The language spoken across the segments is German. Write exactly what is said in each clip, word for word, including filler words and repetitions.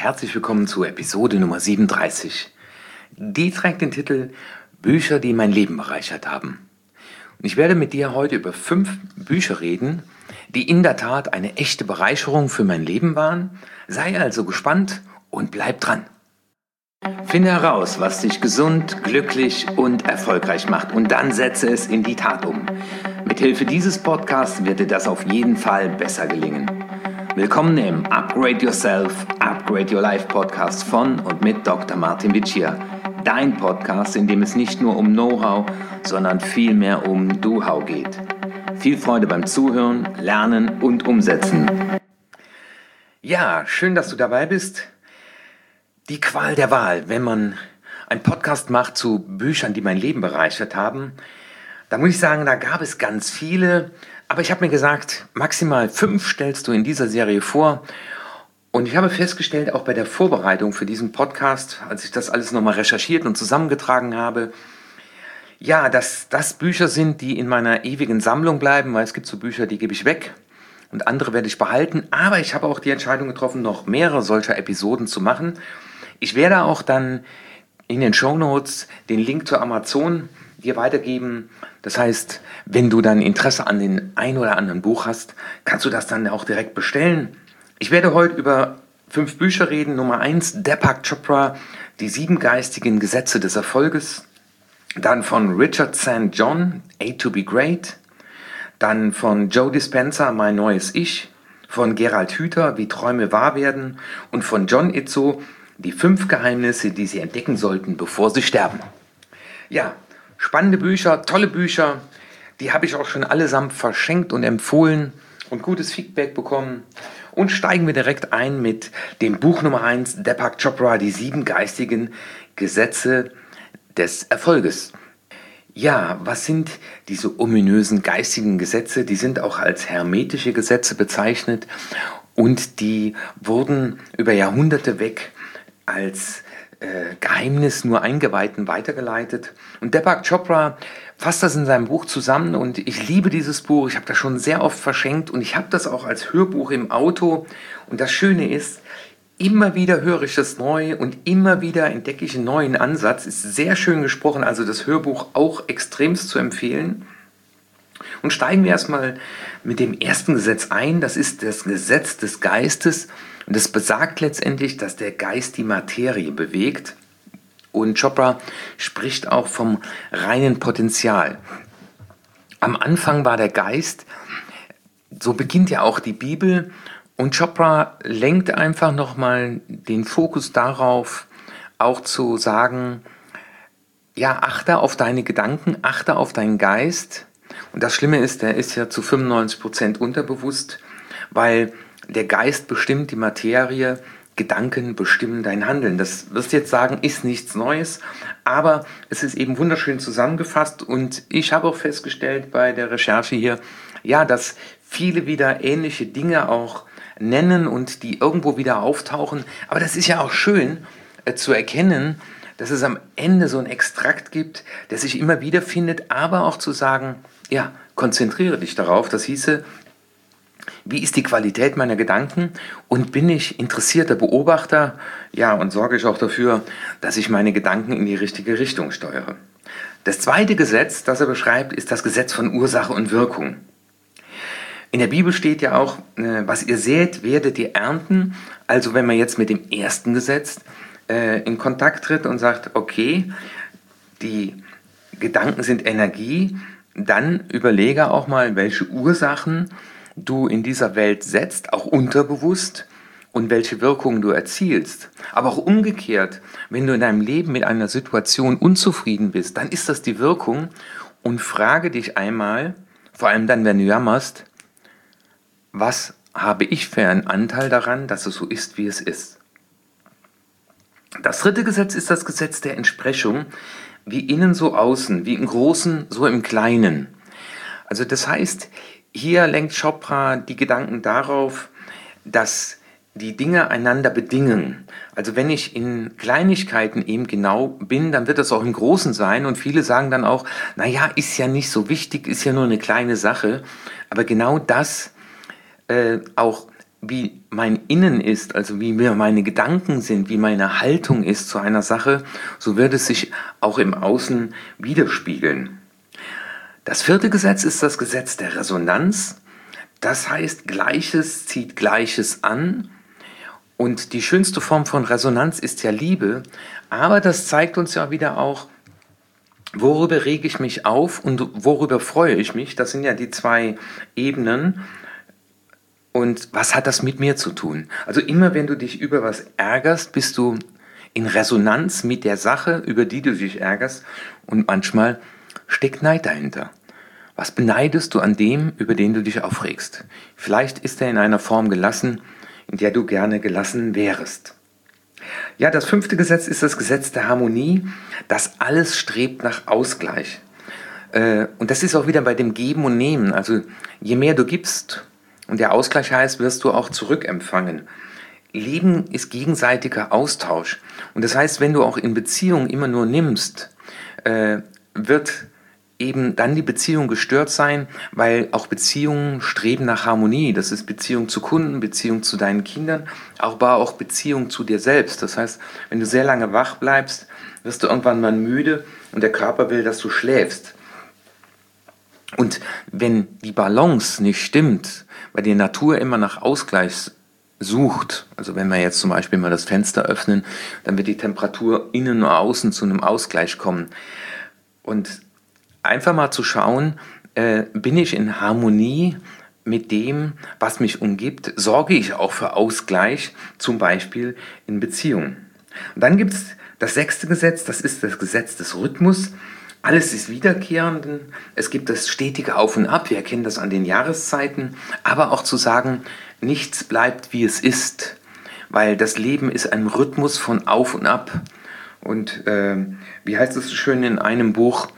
herzlich willkommen zu Episode Nummer siebenunddreißig. Die trägt den Titel Bücher, die mein Leben bereichert haben. Und ich werde mit dir heute über fünf Bücher reden, die in der Tat eine echte Bereicherung für mein Leben waren. Sei also gespannt und bleib dran. Finde heraus, was dich gesund, glücklich und erfolgreich macht und dann setze es in die Tat um. Mithilfe dieses Podcasts wird dir das auf jeden Fall besser gelingen. Willkommen im Upgrade Yourself, Upgrade Your Life Podcast von und mit Doktor Martin Vicia. Dein Podcast, in dem es nicht nur um Know-how, sondern vielmehr um Do-how geht. Viel Freude beim Zuhören, Lernen und Umsetzen. Ja, schön, dass du dabei bist. Die Qual der Wahl, wenn man einen Podcast macht zu Büchern, die mein Leben bereichert haben, da muss ich sagen, da gab es ganz viele. Aber ich habe mir gesagt, maximal fünf stellst du in dieser Serie vor. Und ich habe festgestellt, auch bei der Vorbereitung für diesen Podcast, als ich das alles nochmal recherchiert und zusammengetragen habe, ja, dass das Bücher sind, die in meiner ewigen Sammlung bleiben, weil es gibt so Bücher, die gebe ich weg und andere werde ich behalten. Aber ich habe auch die Entscheidung getroffen, noch mehrere solcher Episoden zu machen. Ich werde auch dann in den Shownotes den Link zu Amazon dir weitergeben. Das heißt, wenn du dann Interesse an den ein oder anderen Buch hast, kannst du das dann auch direkt bestellen. Ich werde heute über fünf Bücher reden. Nummer eins, Deepak Chopra, die sieben geistigen Gesetze des Erfolges. Dann von Richard Sankt John, A to be Great. Dann von Joe Dispenza, Mein neues Ich. Von Gerald Hüther, Wie Träume wahr werden. Und von John Itzo, Die fünf Geheimnisse, die Sie entdecken sollten, bevor Sie sterben. Ja, spannende Bücher, tolle Bücher, die habe ich auch schon allesamt verschenkt und empfohlen und gutes Feedback bekommen. Und steigen wir direkt ein mit dem Buch Nummer eins, Deepak Chopra, die sieben geistigen Gesetze des Erfolges. Ja, was sind diese ominösen geistigen Gesetze? Die sind auch als hermetische Gesetze bezeichnet und die wurden über Jahrhunderte weg als äh, Geheimnis nur Eingeweihten weitergeleitet. Und Deepak Chopra fasst das in seinem Buch zusammen und ich liebe dieses Buch. Ich habe das schon sehr oft verschenkt und ich habe das auch als Hörbuch im Auto. Und das Schöne ist, immer wieder höre ich das neu und immer wieder entdecke ich einen neuen Ansatz. Ist sehr schön gesprochen, also das Hörbuch auch extremst zu empfehlen. Und steigen wir erstmal mit dem ersten Gesetz ein. Das ist das Gesetz des Geistes. Und das besagt letztendlich, dass der Geist die Materie bewegt. Und Chopra spricht auch vom reinen Potenzial. Am Anfang war der Geist, so beginnt ja auch die Bibel. Und Chopra lenkt einfach nochmal den Fokus darauf, auch zu sagen, ja, achte auf deine Gedanken, achte auf deinen Geist. Und das Schlimme ist, der ist ja zu fünfundneunzig Prozent unterbewusst, weil der Geist bestimmt die Materie, Gedanken bestimmen dein Handeln. Das wirst du jetzt sagen, ist nichts Neues, aber es ist eben wunderschön zusammengefasst und ich habe auch festgestellt bei der Recherche hier, ja, dass viele wieder ähnliche Dinge auch nennen und die irgendwo wieder auftauchen, aber das ist ja auch schön äh, zu erkennen, dass es am Ende so ein Extrakt gibt, der sich immer wieder findet, aber auch zu sagen, ja, konzentriere dich darauf, das hieße, wie ist die Qualität meiner Gedanken und bin ich interessierter Beobachter? Ja, und sorge ich auch dafür, dass ich meine Gedanken in die richtige Richtung steuere. Das zweite Gesetz, das er beschreibt, ist das Gesetz von Ursache und Wirkung. In der Bibel steht ja auch, was ihr sät, werdet ihr ernten. Also wenn man jetzt mit dem ersten Gesetz äh, in Kontakt tritt und sagt, okay, die Gedanken sind Energie, dann überlege auch mal, welche Ursachen du in dieser Welt setzt, auch unterbewusst, und welche Wirkungen du erzielst. Aber auch umgekehrt, wenn du in deinem Leben mit einer Situation unzufrieden bist, dann ist das die Wirkung und frage dich einmal, vor allem dann, wenn du jammerst, was habe ich für einen Anteil daran, dass es so ist, wie es ist. Das dritte Gesetz ist das Gesetz der Entsprechung, wie innen so außen, wie im Großen so im Kleinen. Also das heißt, hier lenkt Chopra die Gedanken darauf, dass die Dinge einander bedingen. Also wenn ich in Kleinigkeiten eben genau bin, dann wird das auch im Großen sein. Und viele sagen dann auch, naja, ist ja nicht so wichtig, ist ja nur eine kleine Sache. Aber genau das äh, auch wie mein Innen ist, also wie mir meine Gedanken sind, wie meine Haltung ist zu einer Sache, so wird es sich auch im Außen widerspiegeln. Das vierte Gesetz ist das Gesetz der Resonanz. Das heißt, Gleiches zieht Gleiches an. Und die schönste Form von Resonanz ist ja Liebe. Aber das zeigt uns ja wieder auch, worüber rege ich mich auf und worüber freue ich mich. Das sind ja die zwei Ebenen. Und was hat das mit mir zu tun? Also immer wenn du dich über was ärgerst, bist du in Resonanz mit der Sache, über die du dich ärgerst. Und manchmal steckt Neid dahinter. Was beneidest du an dem, über den du dich aufregst? Vielleicht ist er in einer Form gelassen, in der du gerne gelassen wärest. Ja, das fünfte Gesetz ist das Gesetz der Harmonie. Das alles strebt nach Ausgleich. Und das ist auch wieder bei dem Geben und Nehmen. Also je mehr du gibst, und der Ausgleich heißt, wirst du auch zurückempfangen. Leben ist gegenseitiger Austausch. Und das heißt, wenn du auch in Beziehungen immer nur nimmst, äh, wird eben dann die Beziehung gestört sein, weil auch Beziehungen streben nach Harmonie. Das ist Beziehung zu Kunden, Beziehung zu deinen Kindern, aber auch Beziehung zu dir selbst. Das heißt, wenn du sehr lange wach bleibst, wirst du irgendwann mal müde und der Körper will, dass du schläfst. Und wenn die Balance nicht stimmt, weil die Natur immer nach Ausgleich sucht, also wenn wir jetzt zum Beispiel mal das Fenster öffnen, dann wird die Temperatur innen und außen zu einem Ausgleich kommen. Und einfach mal zu schauen, äh, bin ich in Harmonie mit dem, was mich umgibt, sorge ich auch für Ausgleich, zum Beispiel in Beziehungen. Und dann gibt es das sechste Gesetz, das ist das Gesetz des Rhythmus. Alles ist wiederkehrend, es gibt das stetige Auf und Ab, wir erkennen das an den Jahreszeiten, aber auch zu sagen, nichts bleibt wie es ist, weil das Leben ist ein Rhythmus von Auf und Ab. Und äh, wie heißt es so schön in einem Buch,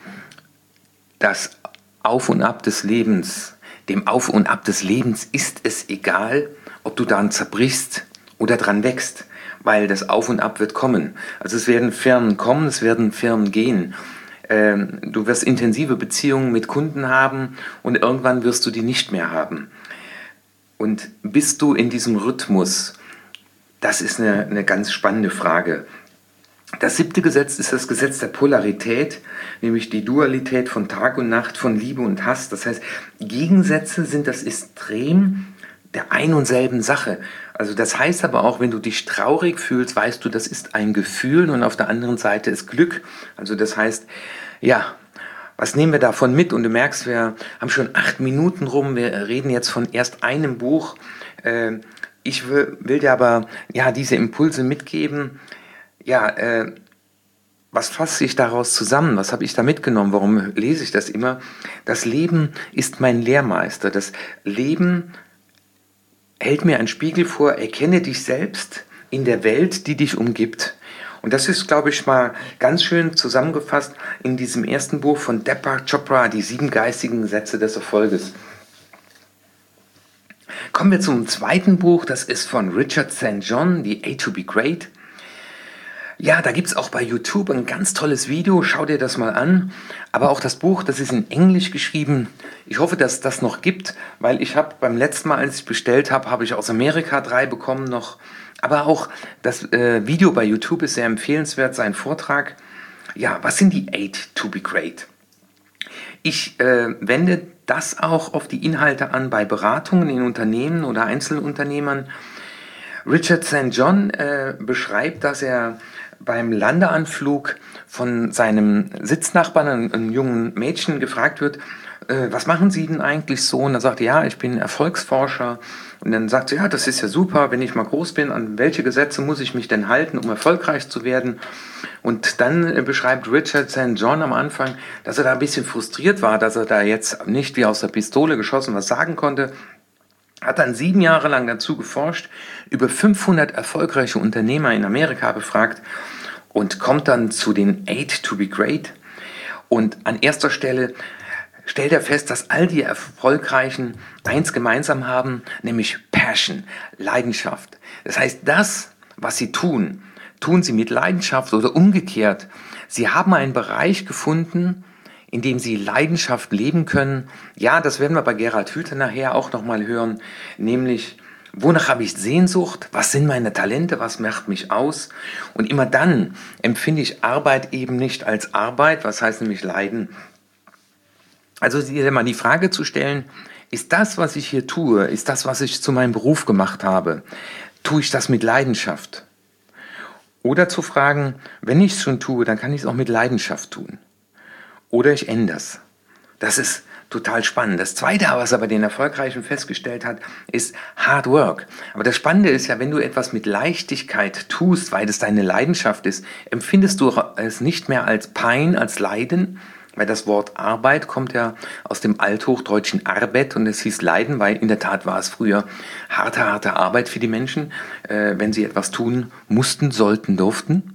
das Auf und Ab des Lebens, dem Auf und Ab des Lebens ist es egal, ob du daran zerbrichst oder dran wächst, weil das Auf und Ab wird kommen. Also es werden Firmen kommen, es werden Firmen gehen. Du wirst intensive Beziehungen mit Kunden haben und irgendwann wirst du die nicht mehr haben. Und bist du in diesem Rhythmus? Das ist eine, eine ganz spannende Frage. Das siebte Gesetz ist das Gesetz der Polarität, nämlich die Dualität von Tag und Nacht, von Liebe und Hass. Das heißt, Gegensätze sind das Extrem der ein und selben Sache. Also das heißt aber auch, wenn du dich traurig fühlst, weißt du, das ist ein Gefühl und auf der anderen Seite ist Glück. Also das heißt, ja, was nehmen wir davon mit? Und du merkst, wir haben schon acht Minuten rum, wir reden jetzt von erst einem Buch. Ich will, will dir aber ja, diese Impulse mitgeben. Ja, äh, was fasse ich daraus zusammen? Was habe ich da mitgenommen? Warum lese ich das immer? Das Leben ist mein Lehrmeister. Das Leben hält mir einen Spiegel vor, erkenne dich selbst in der Welt, die dich umgibt. Und das ist, glaube ich, mal ganz schön zusammengefasst in diesem ersten Buch von Deepak Chopra, die sieben geistigen Gesetze des Erfolges. Kommen wir zum zweiten Buch, das ist von Richard Sankt John, The A to Be Great. Ja, da gibt es auch bei YouTube ein ganz tolles Video, schau dir das mal an. Aber auch das Buch, das ist in Englisch geschrieben. Ich hoffe, dass das noch gibt, weil ich habe beim letzten Mal, als ich bestellt habe, habe ich aus Amerika drei bekommen noch. Aber auch das äh, Video bei YouTube ist sehr empfehlenswert, sein Vortrag. Ja, was sind die Eight to be Great? Ich äh, wende das auch auf die Inhalte an bei Beratungen in Unternehmen oder Einzelunternehmern. Richard Sankt John äh, beschreibt, dass er beim Landeanflug von seinem Sitznachbarn, einem, einem jungen Mädchen, gefragt wird, äh, was machen Sie denn eigentlich so? Und er sagt, ja, ich bin Erfolgsforscher. Und dann sagt sie, ja, das ist ja super, wenn ich mal groß bin, an welche Gesetze muss ich mich denn halten, um erfolgreich zu werden? Und dann äh, beschreibt Richard Sankt John am Anfang, dass er da ein bisschen frustriert war, dass er da jetzt nicht wie aus der Pistole geschossen was sagen konnte. Hat dann sieben Jahre lang dazu geforscht, über fünfhundert erfolgreiche Unternehmer in Amerika befragt und kommt dann zu den Eight to be Great. Und an erster Stelle stellt er fest, dass all die Erfolgreichen eins gemeinsam haben, nämlich Passion, Leidenschaft. Das heißt, das, was sie tun, tun sie mit Leidenschaft oder umgekehrt. Sie haben einen Bereich gefunden, in dem sie Leidenschaft leben können. Ja, das werden wir bei Gerhard Hüther nachher auch nochmal hören, nämlich Wonach habe ich Sehnsucht? Was sind meine Talente? Was macht mich aus? Und immer dann empfinde ich Arbeit eben nicht als Arbeit, was heißt nämlich Leiden. Also dir mal die Frage zu stellen, ist das, was ich hier tue, ist das, was ich zu meinem Beruf gemacht habe, tue ich das mit Leidenschaft? Oder zu fragen, wenn ich es schon tue, dann kann ich es auch mit Leidenschaft tun. Oder ich ändere es. Das ist total spannend. Das Zweite, was er bei den Erfolgreichen festgestellt hat, ist Hard Work. Aber das Spannende ist ja, wenn du etwas mit Leichtigkeit tust, weil es deine Leidenschaft ist, empfindest du es nicht mehr als Pein, als Leiden, weil das Wort Arbeit kommt ja aus dem althochdeutschen Arbet und es hieß Leiden, weil in der Tat war es früher harte, harte Arbeit für die Menschen, äh, wenn sie etwas tun mussten, sollten, durften.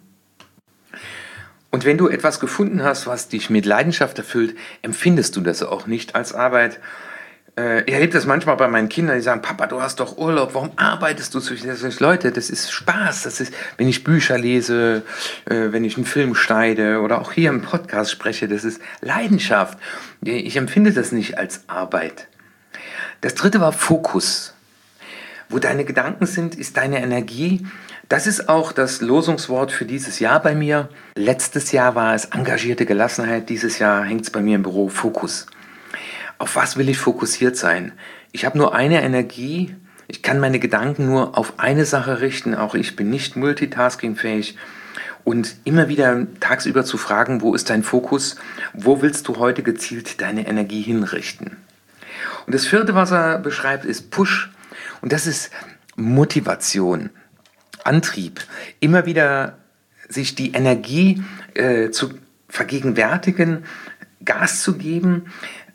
Und wenn du etwas gefunden hast, was dich mit Leidenschaft erfüllt, empfindest du das auch nicht als Arbeit. Äh, ich erlebe das manchmal bei meinen Kindern, die sagen, Papa, du hast doch Urlaub, warum arbeitest du so viel? Leute, das ist Spaß. Das ist, wenn ich Bücher lese, äh, wenn ich einen Film schneide oder auch hier im Podcast spreche, das ist Leidenschaft. Ich empfinde das nicht als Arbeit. Das Dritte war Fokus. Wo deine Gedanken sind, ist deine Energie. Das ist auch das Losungswort für dieses Jahr bei mir. Letztes Jahr war es engagierte Gelassenheit, dieses Jahr hängt es bei mir im Büro Fokus. Auf was will ich fokussiert sein? Ich habe nur eine Energie, ich kann meine Gedanken nur auf eine Sache richten, auch ich bin nicht multitaskingfähig. Und immer wieder tagsüber zu fragen, wo ist dein Fokus, wo willst du heute gezielt deine Energie hinrichten? Und das Vierte, was er beschreibt, ist Push. Und das ist Motivation. Antrieb, immer wieder sich die Energie äh, zu vergegenwärtigen, Gas zu geben,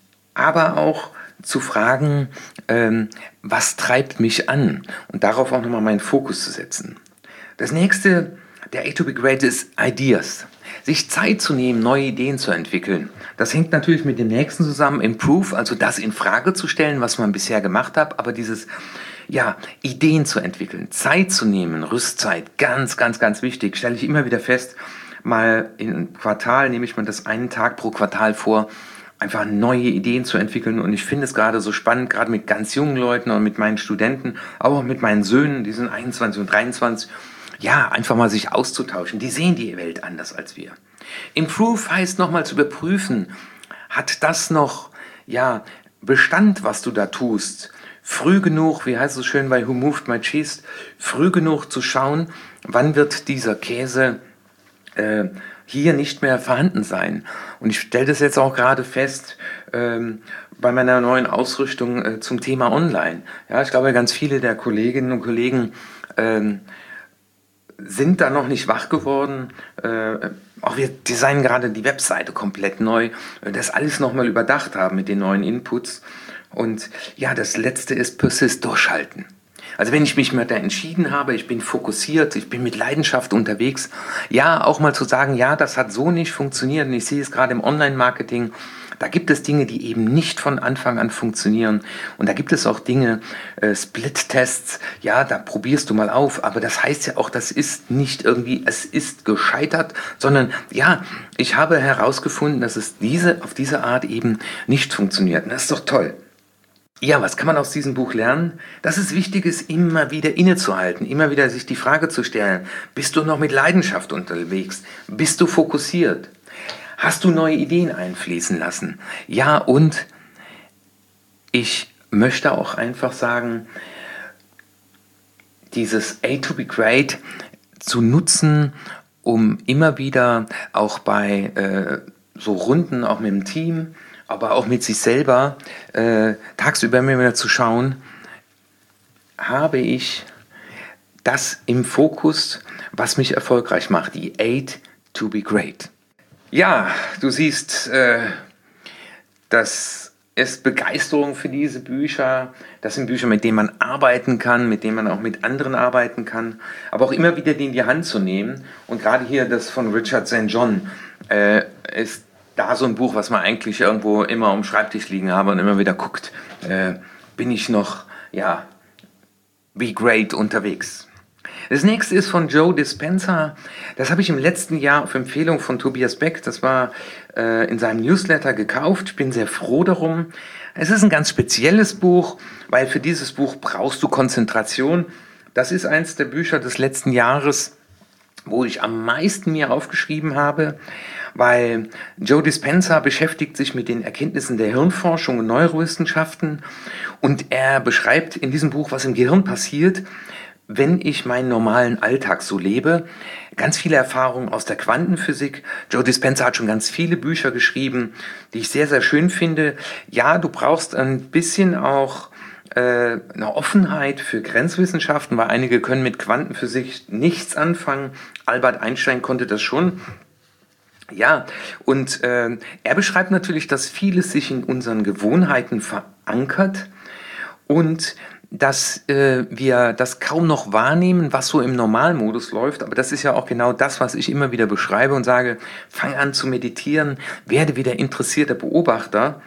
aber auch zu fragen, ähm, was treibt mich an und darauf auch nochmal meinen Fokus zu setzen. Das nächste, der A to be great, ist Ideas. Sich Zeit zu nehmen, neue Ideen zu entwickeln. Das hängt natürlich mit dem nächsten zusammen, Improve, also das in Frage zu stellen, was man bisher gemacht hat, aber dieses Ja, Ideen zu entwickeln, Zeit zu nehmen, Rüstzeit, ganz, ganz, ganz wichtig, stelle ich immer wieder fest, mal im Quartal nehme ich mir das einen Tag pro Quartal vor, einfach neue Ideen zu entwickeln und ich finde es gerade so spannend, gerade mit ganz jungen Leuten und mit meinen Studenten, aber auch mit meinen Söhnen, die sind einundzwanzig und dreiundzwanzig, ja, einfach mal sich auszutauschen, die sehen die Welt anders als wir. Improve heißt nochmal zu überprüfen, hat das noch, ja, Bestand, was du da tust, früh genug, wie heißt es so schön bei Who Moved My Cheese, früh genug zu schauen, wann wird dieser Käse äh, hier nicht mehr vorhanden sein. Und ich stelle das jetzt auch gerade fest ähm, bei meiner neuen Ausrüstung äh, zum Thema Online. Ja, ich glaube, ganz viele der Kolleginnen und Kollegen ähm, sind da noch nicht wach geworden. Äh, auch wir designen gerade die Webseite komplett neu, äh, das alles nochmal überdacht haben mit den neuen Inputs. Und ja, das Letzte ist Persist, durchhalten. Also wenn ich mich mal da entschieden habe, ich bin fokussiert, ich bin mit Leidenschaft unterwegs, ja, auch mal zu sagen, ja, das hat so nicht funktioniert und ich sehe es gerade im Online-Marketing, da gibt es Dinge, die eben nicht von Anfang an funktionieren und da gibt es auch Dinge, äh, Split-Tests, ja, da probierst du mal auf, aber das heißt ja auch, das ist nicht irgendwie, es ist gescheitert, sondern ja, ich habe herausgefunden, dass es diese, auf diese Art eben nicht funktioniert und das ist doch toll. Ja, was kann man aus diesem Buch lernen? Dass es wichtig ist, immer wieder innezuhalten, immer wieder sich die Frage zu stellen, bist du noch mit Leidenschaft unterwegs? Bist du fokussiert? Hast du neue Ideen einfließen lassen? Ja, und ich möchte auch einfach sagen, dieses A to be great zu nutzen, um immer wieder auch bei äh, so Runden, auch mit dem Team, aber auch mit sich selber äh, tagsüber immer wieder zu schauen, habe ich das im Fokus, was mich erfolgreich macht, die A to be great. Ja, du siehst, äh, das ist Begeisterung für diese Bücher. Das sind Bücher, mit denen man arbeiten kann, mit denen man auch mit anderen arbeiten kann, aber auch immer wieder die in die Hand zu nehmen. Und gerade hier das von Richard Sankt John äh, ist da so ein Buch, was man eigentlich irgendwo immer am Schreibtisch liegen habe und immer wieder guckt, äh, bin ich noch, ja, be great unterwegs. Das nächste ist von Joe Dispenza. Das habe ich im letzten Jahr auf Empfehlung von Tobias Beck, das war äh, in seinem Newsletter gekauft. Ich bin sehr froh darum. Es ist ein ganz spezielles Buch, weil für dieses Buch brauchst du Konzentration. Das ist eins der Bücher des letzten Jahres, wo ich am meisten mir aufgeschrieben habe, weil Joe Dispenza beschäftigt sich mit den Erkenntnissen der Hirnforschung und Neurowissenschaften und er beschreibt in diesem Buch, was im Gehirn passiert, wenn ich meinen normalen Alltag so lebe. Ganz viele Erfahrungen aus der Quantenphysik. Joe Dispenza hat schon ganz viele Bücher geschrieben, die ich sehr, sehr schön finde. Ja, du brauchst ein bisschen auch äh, eine Offenheit für Grenzwissenschaften, weil einige können mit Quantenphysik nichts anfangen. Albert Einstein konnte das schon. Ja, und äh, er beschreibt natürlich, dass vieles sich in unseren Gewohnheiten verankert und dass äh, wir das kaum noch wahrnehmen, was so im Normalmodus läuft. Aber das ist ja auch genau das, was ich immer wieder beschreibe und sage, fang an zu meditieren, werde wieder interessierter Beobachter.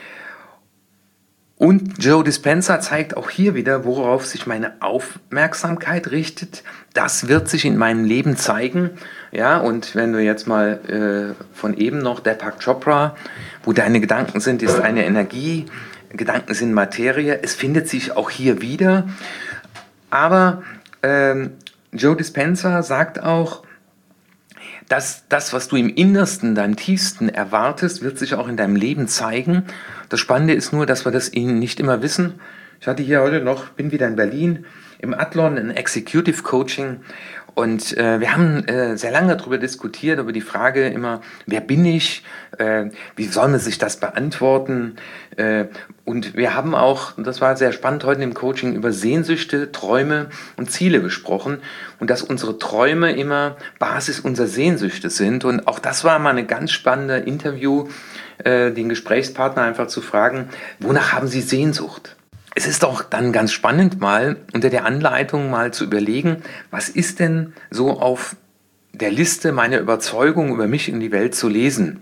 Und Joe Dispenza zeigt auch hier wieder, worauf sich meine Aufmerksamkeit richtet. Das wird sich in meinem Leben zeigen. Ja, und wenn du jetzt mal äh, von eben noch Deepak Chopra, wo deine Gedanken sind, ist eine Energie, Gedanken sind Materie. Es findet sich auch hier wieder. Aber ähm, Joe Dispenza sagt auch, dass das, was du im Innersten, deinem Tiefsten erwartest, wird sich auch in deinem Leben zeigen. Das Spannende ist nur, dass wir das nicht immer wissen. Ich hatte hier heute noch, bin wieder in Berlin, im Athlon, ein Executive Coaching. Und äh, wir haben äh, sehr lange darüber diskutiert, über die Frage immer, wer bin ich, äh, wie soll man sich das beantworten? Äh, und wir haben auch, und das war sehr spannend heute im Coaching, über Sehnsüchte, Träume und Ziele gesprochen. Und dass unsere Träume immer Basis unserer Sehnsüchte sind. Und auch das war mal ein ganz spannendes Interview, äh, den Gesprächspartner einfach zu fragen, wonach haben Sie Sehnsucht? Es ist doch dann ganz spannend, mal unter der Anleitung mal zu überlegen, was ist denn so auf der Liste meiner Überzeugung über mich in die Welt zu lesen?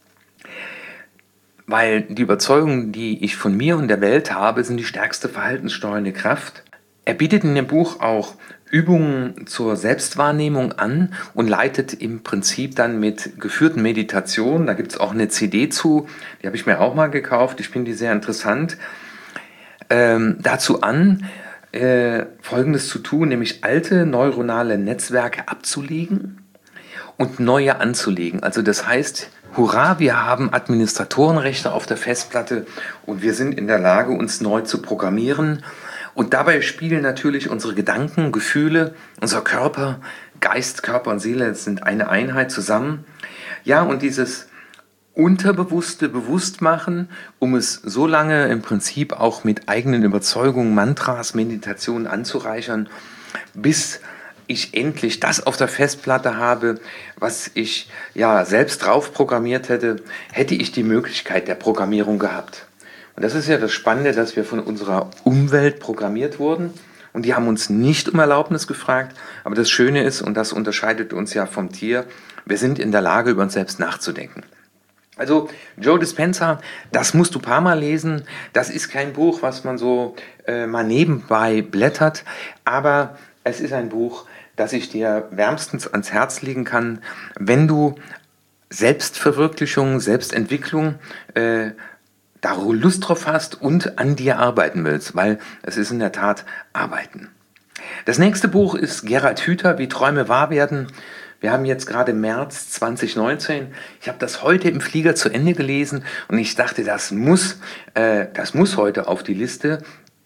Weil die Überzeugungen, die ich von mir und der Welt habe, sind die stärkste verhaltenssteuernde Kraft. Er bietet in dem Buch auch Übungen zur Selbstwahrnehmung an und leitet im Prinzip dann mit geführten Meditationen, da gibt es auch eine C D zu, die habe ich mir auch mal gekauft, ich finde die sehr interessant, Ähm, dazu an, äh, Folgendes zu tun, nämlich alte neuronale Netzwerke abzulegen und neue anzulegen. Also das heißt, hurra, wir haben Administratorenrechte auf der Festplatte und wir sind in der Lage, uns neu zu programmieren. Und dabei spielen natürlich unsere Gedanken, Gefühle, unser Körper, Geist, Körper und Seele sind eine Einheit zusammen. Ja, und dieses Unterbewusste bewusst machen, um es so lange im Prinzip auch mit eigenen Überzeugungen, Mantras, Meditationen anzureichern, bis ich endlich das auf der Festplatte habe, was ich ja selbst drauf programmiert hätte, hätte ich die Möglichkeit der Programmierung gehabt. Und das ist ja das Spannende, dass wir von unserer Umwelt programmiert wurden und die haben uns nicht um Erlaubnis gefragt, aber das Schöne ist, und das unterscheidet uns ja vom Tier, wir sind in der Lage, über uns selbst nachzudenken. Also Joe Dispenza, das musst du ein paar Mal lesen. Das ist kein Buch, was man so äh, mal nebenbei blättert, aber es ist ein Buch, das ich dir wärmstens ans Herz legen kann, wenn du Selbstverwirklichung, Selbstentwicklung äh, da Lust drauf hast und an dir arbeiten willst, weil es ist in der Tat Arbeiten. Das nächste Buch ist Gerhard Hüther, Wie Träume wahr werden. Wir haben jetzt gerade März zwanzig neunzehn. Ich habe das heute im Flieger zu Ende gelesen und ich dachte, das muss, äh, das muss heute auf die Liste.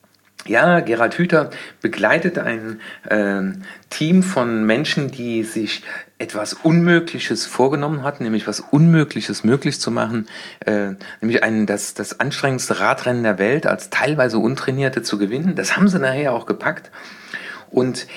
Ja, Gerhard Hüther begleitet ein äh, Team von Menschen, die sich etwas Unmögliches vorgenommen hatten, nämlich was Unmögliches möglich zu machen, äh, nämlich ein, das, das anstrengendste Radrennen der Welt als teilweise Untrainierte zu gewinnen. Das haben sie nachher auch gepackt. Und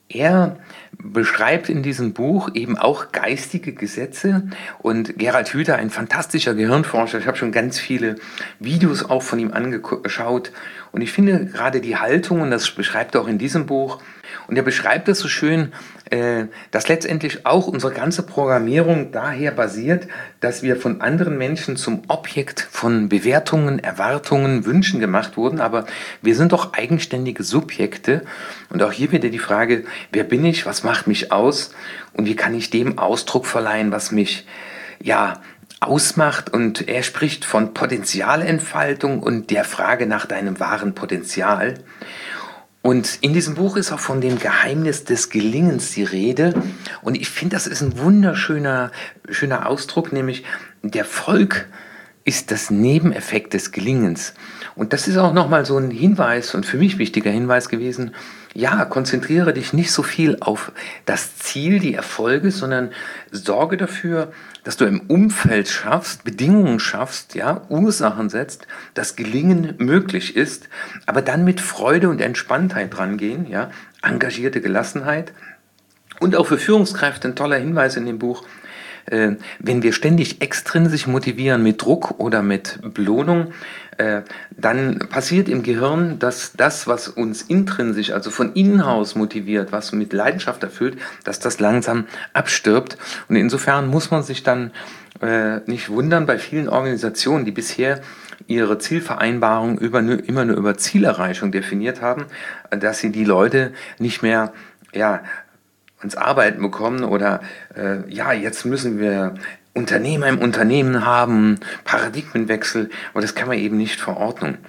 er beschreibt in diesem Buch eben auch geistige Gesetze und Gerhard Hüther, ein fantastischer Gehirnforscher, ich habe schon ganz viele Videos auch von ihm angeschaut und ich finde gerade die Haltung, und das beschreibt er auch in diesem Buch, Und er beschreibt es so schön, äh, dass letztendlich auch unsere ganze Programmierung daher basiert, dass wir von anderen Menschen zum Objekt von Bewertungen, Erwartungen, Wünschen gemacht wurden. Aber wir sind doch eigenständige Subjekte. Und auch hier wieder die Frage, wer bin ich, was macht mich aus und wie kann ich dem Ausdruck verleihen, was mich, ja, ausmacht. Und er spricht von Potenzialentfaltung und der Frage nach deinem wahren Potenzial. Und in diesem Buch ist auch von dem Geheimnis des Gelingens die Rede. Und ich finde, das ist ein wunderschöner schöner Ausdruck, nämlich der Erfolg ist das Nebeneffekt des Gelingens. Und das ist auch nochmal so ein Hinweis und für mich wichtiger Hinweis gewesen. Ja, konzentriere dich nicht so viel auf das Ziel, die Erfolge, sondern sorge dafür, dass du im Umfeld schaffst, Bedingungen schaffst, ja, Ursachen setzt, dass Gelingen möglich ist, aber dann mit Freude und Entspanntheit drangehen, ja, engagierte Gelassenheit. Und auch für Führungskräfte ein toller Hinweis in dem Buch, äh, wenn wir ständig extrinsisch motivieren mit Druck oder mit Belohnung, äh, dann passiert im Gehirn, dass das, was uns intrinsisch, also von innen aus motiviert, was mit Leidenschaft erfüllt, dass das langsam abstirbt. Und insofern muss man sich dann äh, nicht wundern bei vielen Organisationen, die bisher ihre Zielvereinbarung über, immer nur über Zielerreichung definiert haben, dass sie die Leute nicht mehr, ja, ans Arbeiten bekommen oder äh, ja, jetzt müssen wir Unternehmer im Unternehmen haben, Paradigmenwechsel, aber das kann man eben nicht verordnen.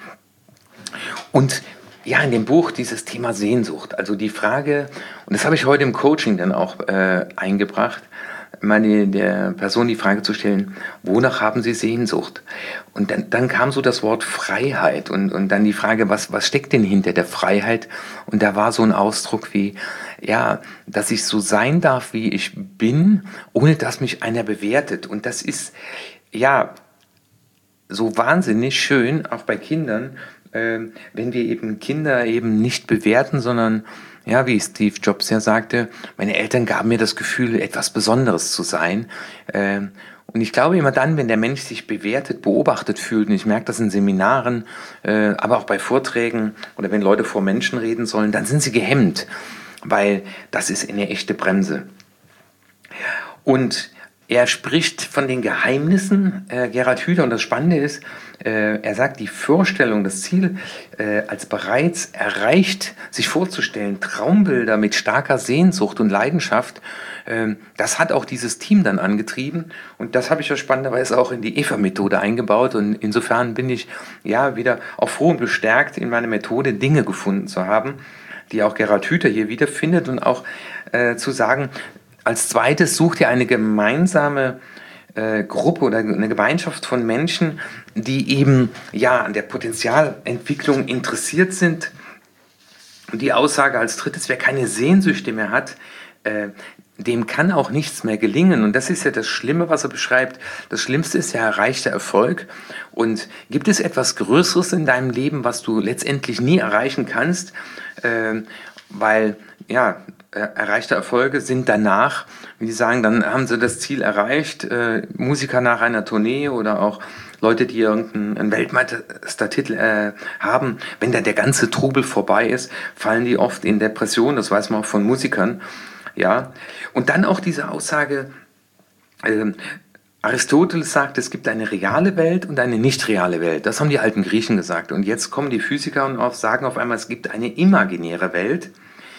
Und ja, in dem Buch dieses Thema Sehnsucht, also die Frage, und das habe ich heute im Coaching dann auch äh, eingebracht, meine, der Person die Frage zu stellen, wonach haben Sie Sehnsucht? Und dann, dann kam so das Wort Freiheit und, und dann die Frage, was, was steckt denn hinter der Freiheit? Und da war so ein Ausdruck wie, ja, dass ich so sein darf, wie ich bin, ohne dass mich einer bewertet. Und das ist, ja, so wahnsinnig schön, auch bei Kindern, äh, wenn wir eben Kinder eben nicht bewerten, sondern ja, wie Steve Jobs ja sagte, meine Eltern gaben mir das Gefühl, etwas Besonderes zu sein. Ähm, und ich glaube immer dann, wenn der Mensch sich bewertet, beobachtet fühlt, und ich merke das in Seminaren, äh, aber auch bei Vorträgen oder wenn Leute vor Menschen reden sollen, dann sind sie gehemmt, weil das ist eine echte Bremse. Und er spricht von den Geheimnissen, äh, Gerhard Hüther, und das Spannende ist, äh, er sagt, die Vorstellung, das Ziel äh, als bereits erreicht, sich vorzustellen, Traumbilder mit starker Sehnsucht und Leidenschaft, äh, das hat auch dieses Team dann angetrieben und das habe ich ja spannenderweise auch in die E V A-Methode eingebaut und insofern bin ich ja wieder auch froh und bestärkt, in meiner Methode Dinge gefunden zu haben, die auch Gerhard Hüther hier wiederfindet und auch äh, zu sagen, als zweites sucht ihr eine gemeinsame äh, Gruppe oder eine Gemeinschaft von Menschen, die eben ja an der Potenzialentwicklung interessiert sind. Und die Aussage als drittes, wer keine Sehnsüchte mehr hat, äh, dem kann auch nichts mehr gelingen. Und das ist ja das Schlimme, was er beschreibt. Das Schlimmste ist ja erreichter Erfolg. Und gibt es etwas Größeres in deinem Leben, was du letztendlich nie erreichen kannst? Äh, weil, ja, erreichte Erfolge sind danach, wie die sagen, dann haben sie das Ziel erreicht, äh, Musiker nach einer Tournee oder auch Leute, die irgendeinen Weltmeistertitel äh, haben, wenn dann der ganze Trubel vorbei ist, fallen die oft in Depression, das weiß man auch von Musikern, ja. Und dann auch diese Aussage, äh, Aristoteles sagt, es gibt eine reale Welt und eine nicht reale Welt. Das haben die alten Griechen gesagt. Und jetzt kommen die Physiker und auf, sagen auf einmal, es gibt eine imaginäre Welt.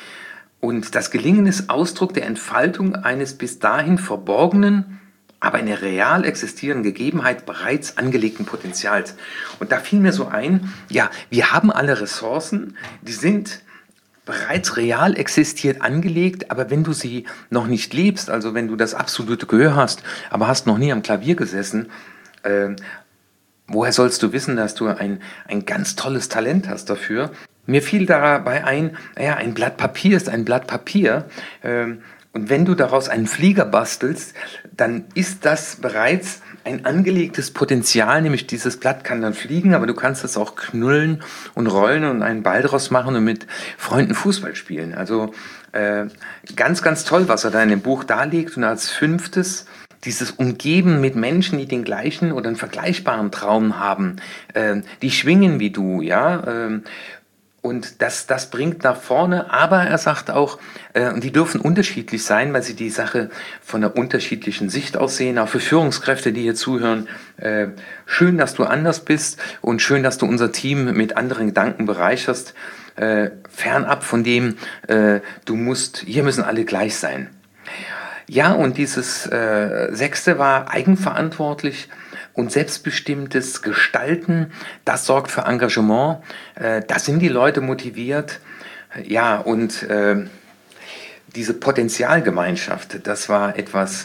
Und das Gelingen ist Ausdruck der Entfaltung eines bis dahin verborgenen, aber in der real existierenden Gegebenheit bereits angelegten Potenzials. Und da fiel mir so ein, ja, wir haben alle Ressourcen, die sind bereits real existiert angelegt, aber wenn du sie noch nicht lebst, also wenn du das absolute Gehör hast, aber hast noch nie am Klavier gesessen, äh, woher sollst du wissen, dass du ein, ein ganz tolles Talent hast dafür? Mir fiel dabei ein, naja, ein Blatt Papier ist ein Blatt Papier. Ähm, und wenn du daraus einen Flieger bastelst, dann ist das bereits ein angelegtes Potenzial, nämlich dieses Blatt kann dann fliegen, aber du kannst es auch knüllen und rollen und einen Ball draus machen und mit Freunden Fußball spielen. Also äh, ganz, ganz toll, was er da in dem Buch darlegt. Und als fünftes, dieses Umgeben mit Menschen, die den gleichen oder einen vergleichbaren Traum haben, äh, die schwingen wie du, ja, äh, Und das, das bringt nach vorne, aber er sagt auch, äh, und die dürfen unterschiedlich sein, weil sie die Sache von einer unterschiedlichen Sicht aus sehen. Auch für Führungskräfte, die hier zuhören, äh, schön, dass du anders bist und schön, dass du unser Team mit anderen Gedanken bereicherst. Äh, fernab von dem, äh, du musst, hier müssen alle gleich sein. Ja, und dieses äh, sechste war eigenverantwortlich und selbstbestimmtes Gestalten. Das sorgt für Engagement. Äh, da sind die Leute motiviert. Ja, und äh, diese Potenzialgemeinschaft, das war etwas,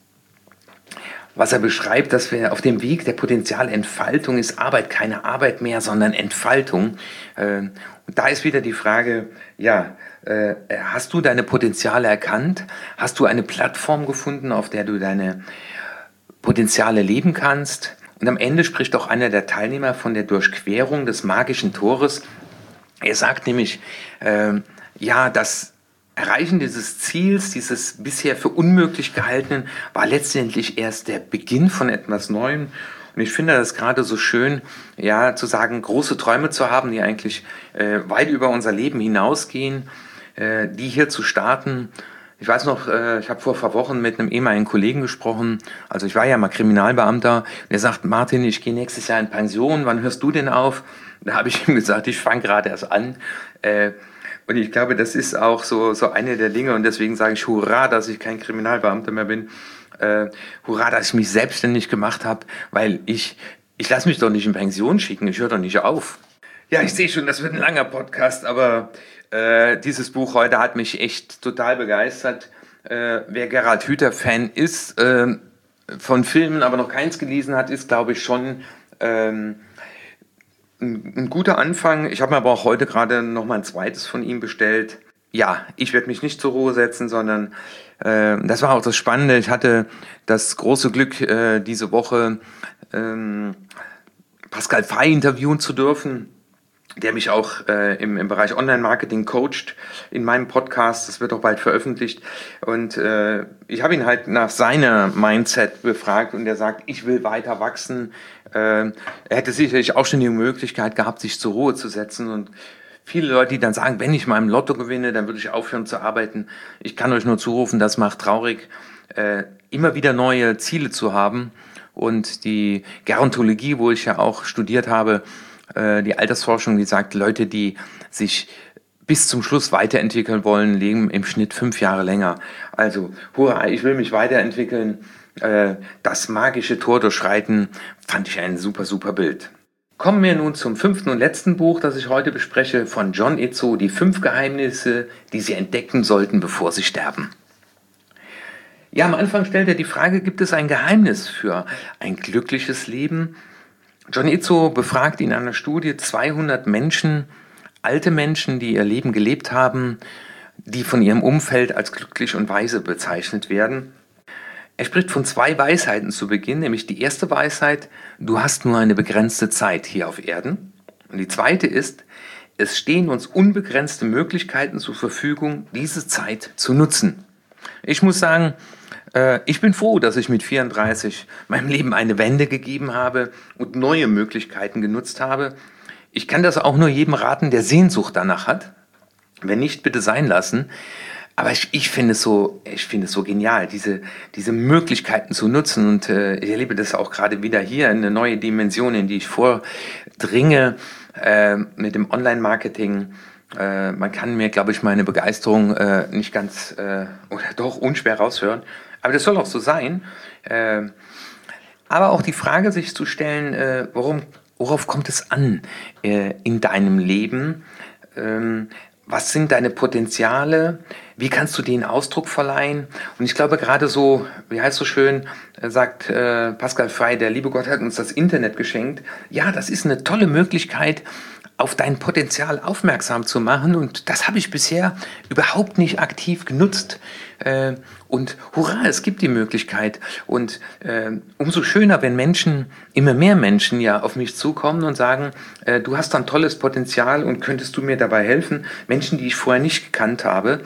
was er beschreibt, dass wir auf dem Weg der Potenzialentfaltung ist Arbeit keine Arbeit mehr, sondern Entfaltung. Äh, und da ist wieder die Frage, ja, äh, hast du deine Potenziale erkannt? Hast du eine Plattform gefunden, auf der du deine Potenziale leben kannst? Und am Ende spricht auch einer der Teilnehmer von der Durchquerung des magischen Tores. Er sagt nämlich, äh, ja, das Erreichen dieses Ziels, dieses bisher für unmöglich gehaltenen, war letztendlich erst der Beginn von etwas Neuem. Und ich finde das gerade so schön, ja, zu sagen, große Träume zu haben, die eigentlich äh, weit über unser Leben hinausgehen, äh, die hier zu starten. Ich weiß noch, äh, ich habe vor ein paar Wochen mit einem ehemaligen Kollegen gesprochen, also ich war ja mal Kriminalbeamter, und er sagt, Martin, ich gehe nächstes Jahr in Pension, wann hörst du denn auf? Da habe ich ihm gesagt, ich fange gerade erst an. Äh, Und ich glaube, das ist auch so, so eine der Dinge, und deswegen sage ich hurra, dass ich kein Kriminalbeamter mehr bin. Äh, hurra, dass ich mich selbstständig gemacht habe, weil ich, ich lasse mich doch nicht in Pension schicken, ich höre doch nicht auf. Ja, ich sehe schon, das wird ein langer Podcast, aber äh, dieses Buch heute hat mich echt total begeistert. Äh, wer Gerhard Hüther-Fan ist, äh, von Filmen aber noch keins gelesen hat, ist, glaube ich, schon Ähm, Ein, ein guter Anfang. Ich habe mir aber auch heute gerade noch mal ein zweites von ihm bestellt. Ja, ich werde mich nicht zur Ruhe setzen, sondern äh, das war auch das Spannende. Ich hatte das große Glück, äh, diese Woche ähm, Pascal Fay interviewen zu dürfen, der mich auch äh, im, im Bereich Online-Marketing coacht in meinem Podcast. Das wird auch bald veröffentlicht. Und äh, ich habe ihn halt nach seiner Mindset befragt, und er sagt, ich will weiter wachsen. Äh, er hätte sicherlich auch schon die Möglichkeit gehabt, sich zur Ruhe zu setzen. Und viele Leute, die dann sagen, wenn ich mal im Lotto gewinne, dann würde ich aufhören zu arbeiten. Ich kann euch nur zurufen, das macht traurig, äh, immer wieder neue Ziele zu haben. Und die Gerontologie, wo ich ja auch studiert habe, die Altersforschung, die sagt, Leute, die sich bis zum Schluss weiterentwickeln wollen, leben im Schnitt fünf Jahre länger. Also, hurra, ich will mich weiterentwickeln. Das magische Tor durchschreiten, fand ich ein super, super Bild. Kommen wir nun zum fünften und letzten Buch, das ich heute bespreche, von John Izzo, die fünf Geheimnisse, die Sie entdecken sollten, bevor Sie sterben. Ja, am Anfang stellt er die Frage, gibt es ein Geheimnis für ein glückliches Leben? John Izzo befragt in einer Studie zweihundert Menschen, alte Menschen, die ihr Leben gelebt haben, die von ihrem Umfeld als glücklich und weise bezeichnet werden. Er spricht von zwei Weisheiten zu Beginn, nämlich die erste Weisheit, du hast nur eine begrenzte Zeit hier auf Erden. Und die zweite ist, es stehen uns unbegrenzte Möglichkeiten zur Verfügung, diese Zeit zu nutzen. Ich muss sagen, ich bin froh, dass ich mit vierunddreißig meinem Leben eine Wende gegeben habe und neue Möglichkeiten genutzt habe. Ich kann das auch nur jedem raten, der Sehnsucht danach hat. Wenn nicht, bitte sein lassen. Aber ich, ich finde es so, ich finde es so genial, diese, diese Möglichkeiten zu nutzen. Und äh, ich erlebe das auch gerade wieder hier, eine neue Dimension, in die ich vordringe äh, mit dem Online-Marketing. Äh, man kann mir, glaube ich, meine Begeisterung äh, nicht ganz äh, oder doch unschwer raushören. Aber das soll auch so sein. Äh, aber auch die Frage sich zu stellen, äh, worum, worauf kommt es an äh, in deinem Leben? Ähm, was sind deine Potenziale? Wie kannst du denen Ausdruck verleihen? Und ich glaube gerade so, wie heißt so schön, äh, sagt äh, Pascal Fay, der liebe Gott hat uns das Internet geschenkt. Ja, das ist eine tolle Möglichkeit, auf dein Potenzial aufmerksam zu machen, und das habe ich bisher überhaupt nicht aktiv genutzt. Äh, und hurra, es gibt die Möglichkeit. Und äh, umso schöner, wenn Menschen, immer mehr Menschen ja auf mich zukommen und sagen, äh, du hast ein tolles Potenzial und könntest du mir dabei helfen? Menschen, die ich vorher nicht gekannt habe.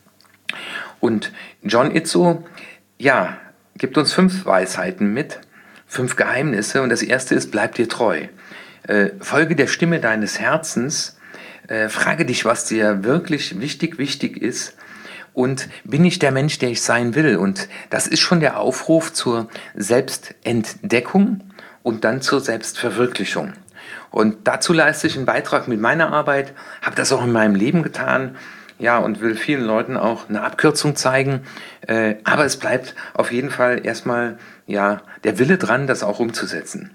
Und John Izzo, ja, gibt uns fünf Weisheiten mit, fünf Geheimnisse, und das erste ist, bleib dir treu. Äh, folge der Stimme deines Herzens, Äh, frage dich, was dir wirklich wichtig, wichtig ist. Und bin ich der Mensch, der ich sein will? Und das ist schon der Aufruf zur Selbstentdeckung und dann zur Selbstverwirklichung. Und dazu leiste ich einen Beitrag mit meiner Arbeit, habe das auch in meinem Leben getan, ja, und will vielen Leuten auch eine Abkürzung zeigen. Äh, aber es bleibt auf jeden Fall erstmal ja, der Wille dran, das auch umzusetzen.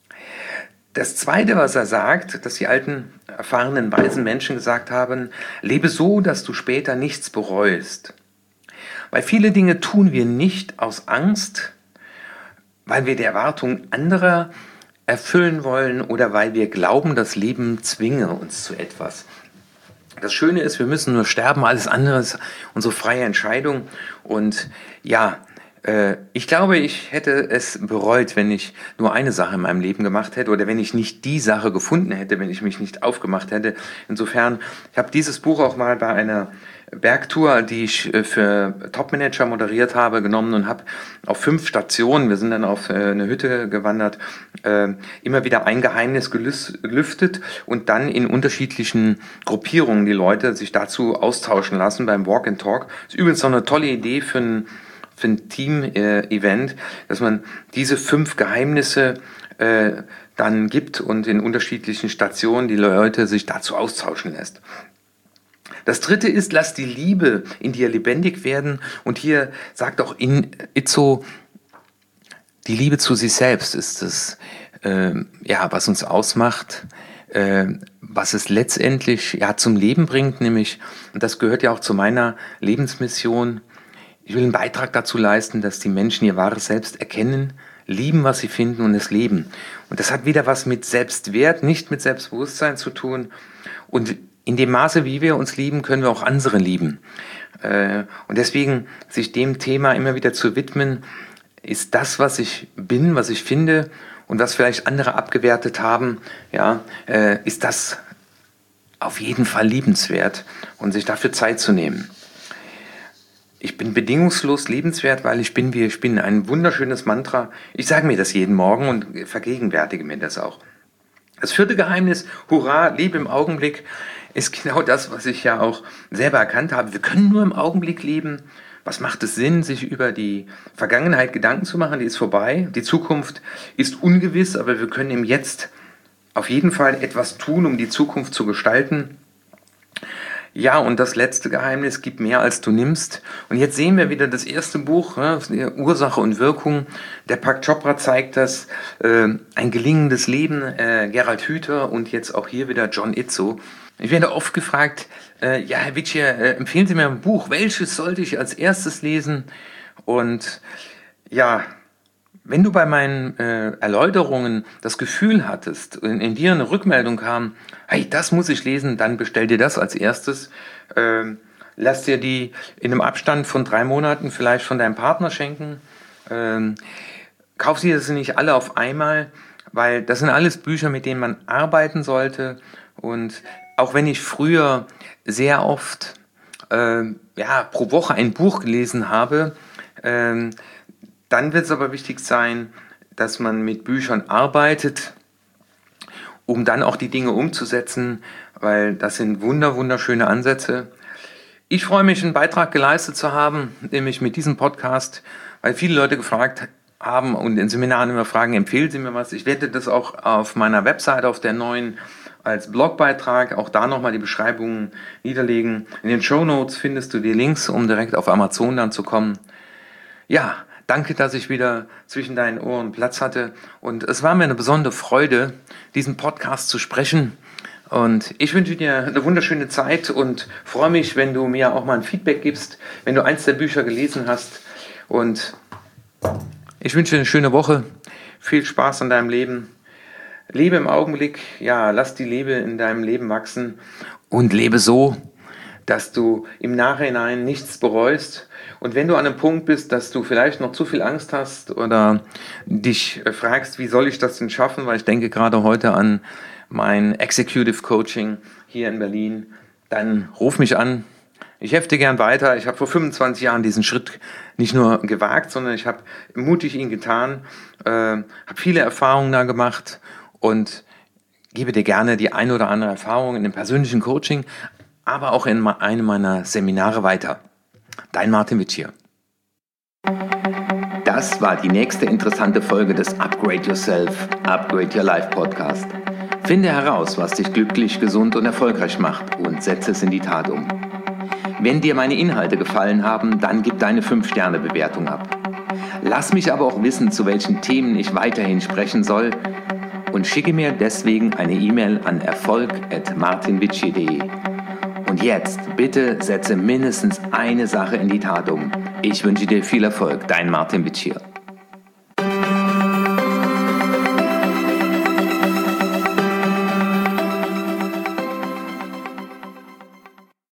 Das Zweite, was er sagt, dass die alten, erfahrenen, weisen Menschen gesagt haben, lebe so, dass du später nichts bereust. Weil viele Dinge tun wir nicht aus Angst, weil wir die Erwartungen anderer erfüllen wollen oder weil wir glauben, das Leben zwinge uns zu etwas. Das Schöne ist, wir müssen nur sterben, alles andere ist unsere freie Entscheidung. Und ja, äh, ich glaube, ich hätte es bereut, wenn ich nur eine Sache in meinem Leben gemacht hätte oder wenn ich nicht die Sache gefunden hätte, wenn ich mich nicht aufgemacht hätte. Insofern, ich habe dieses Buch auch mal bei einer Bergtour, die ich für Topmanager moderiert habe, genommen und habe auf fünf Stationen, wir sind dann auf eine Hütte gewandert, immer wieder ein Geheimnis gelüftet und dann in unterschiedlichen Gruppierungen die Leute sich dazu austauschen lassen beim Walk and Talk. Das ist übrigens noch eine tolle Idee für ein, für ein Team-Event, dass man diese fünf Geheimnisse dann gibt und in unterschiedlichen Stationen die Leute sich dazu austauschen lässt. Das dritte ist, lass die Liebe in dir lebendig werden. Und hier sagt auch in Itzo, die Liebe zu sich selbst ist das, äh, ja, was uns ausmacht, äh, was es letztendlich ja zum Leben bringt, nämlich, und das gehört ja auch zu meiner Lebensmission, ich will einen Beitrag dazu leisten, dass die Menschen ihr wahres Selbst erkennen, lieben, was sie finden und es leben. Und das hat wieder was mit Selbstwert, nicht mit Selbstbewusstsein zu tun. Und in dem Maße, wie wir uns lieben, können wir auch andere lieben. Und deswegen sich dem Thema immer wieder zu widmen, ist das, was ich bin, was ich finde und was vielleicht andere abgewertet haben, ja, ist das auf jeden Fall liebenswert und sich dafür Zeit zu nehmen. Ich bin bedingungslos liebenswert, weil ich bin, wie ich bin. Ein wunderschönes Mantra. Ich sage mir das jeden Morgen und vergegenwärtige mir das auch. Das vierte Geheimnis, Hurra, lebe im Augenblick, ist genau das, was ich ja auch selber erkannt habe. Wir können nur im Augenblick leben. Was macht es Sinn, sich über die Vergangenheit Gedanken zu machen? Die ist vorbei. Die Zukunft ist ungewiss, aber wir können im Jetzt auf jeden Fall etwas tun, um die Zukunft zu gestalten. Ja, und das letzte Geheimnis, gib mehr als du nimmst. Und jetzt sehen wir wieder das erste Buch, ne, Ursache und Wirkung. Der Deepak Chopra zeigt das, äh, ein gelingendes Leben, äh, Gerald Hüther und jetzt auch hier wieder John Itzo. Ich werde oft gefragt, äh, ja, Herr Witschier, äh, empfehlen Sie mir ein Buch, welches sollte ich als erstes lesen? Und ja, wenn du bei meinen äh, Erläuterungen das Gefühl hattest, in, in dir eine Rückmeldung kam, hey, das muss ich lesen, dann bestell dir das als erstes. Äh, lass dir die in einem Abstand von drei Monaten vielleicht von deinem Partner schenken. Äh, kauf sie das nicht alle auf einmal, weil das sind alles Bücher, mit denen man arbeiten sollte. Und auch wenn ich früher sehr oft äh, ja, pro Woche ein Buch gelesen habe, äh, dann wird es aber wichtig sein, dass man mit Büchern arbeitet, um dann auch die Dinge umzusetzen, weil das sind wunder, wunderschöne Ansätze. Ich freue mich, einen Beitrag geleistet zu haben, nämlich mit diesem Podcast, weil viele Leute gefragt haben und in Seminaren immer fragen, empfehlen Sie mir was? Ich werde das auch auf meiner Website, auf der neuen, als Blogbeitrag, auch da nochmal die Beschreibungen niederlegen. In den Shownotes findest du die Links, um direkt auf Amazon dann zu kommen. Ja, danke, dass ich wieder zwischen deinen Ohren Platz hatte. Und es war mir eine besondere Freude, diesen Podcast zu sprechen. Und ich wünsche dir eine wunderschöne Zeit und freue mich, wenn du mir auch mal ein Feedback gibst, wenn du eins der Bücher gelesen hast. Und ich wünsche dir eine schöne Woche. Viel Spaß in deinem Leben. Lebe im Augenblick. Ja, lass die Liebe in deinem Leben wachsen. Und lebe so, dass du im Nachhinein nichts bereust. Und wenn du an einem Punkt bist, dass du vielleicht noch zu viel Angst hast oder dich fragst, wie soll ich das denn schaffen, weil ich denke gerade heute an mein Executive Coaching hier in Berlin, dann ruf mich an. Ich helfe dir gern weiter. Ich habe vor fünfundzwanzig Jahren diesen Schritt nicht nur gewagt, sondern ich habe mutig ihn getan, äh, habe viele Erfahrungen da gemacht und gebe dir gerne die ein oder andere Erfahrung in dem persönlichen Coaching, aber auch in einem meiner Seminare weiter. Dein Martin Witsch hier. Das war die nächste interessante Folge des Upgrade Yourself, Upgrade Your Life Podcast. Finde heraus, was dich glücklich, gesund und erfolgreich macht und setze es in die Tat um. Wenn dir meine Inhalte gefallen haben, dann gib deine fünf Sterne Bewertung ab. Lass mich aber auch wissen, zu welchen Themen ich weiterhin sprechen soll und schicke mir deswegen eine E-Mail an erfolg at martinwitschi punkt de. Und jetzt, bitte setze mindestens eine Sache in die Tat um. Ich wünsche dir viel Erfolg, dein Martin Witsch hier.